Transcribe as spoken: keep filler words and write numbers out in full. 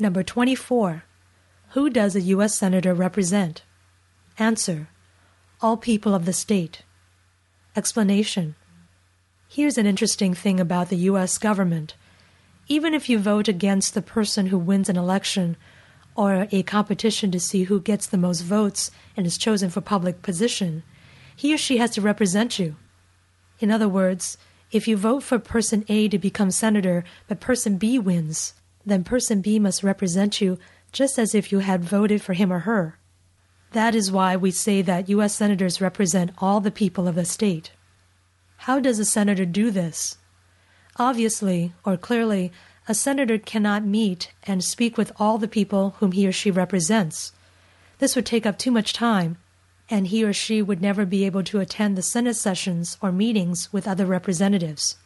Number twenty-four. Who does a U S Senator represent? Answer: all people of the state. Explanation: here's an interesting thing about the U S government. Even if you vote against the person who wins an election or a competition to see who gets the most votes and is chosen for public position, he or she has to represent you. In other words, if you vote for person A to become senator but person B wins, then person B must represent you just as if you had voted for him or her. That is why we say that U S senators represent all the people of the state. How does a senator do this? Obviously, or clearly, a senator cannot meet and speak with all the people whom he or she represents. This would take up too much time, and he or she would never be able to attend the Senate sessions or meetings with other representatives.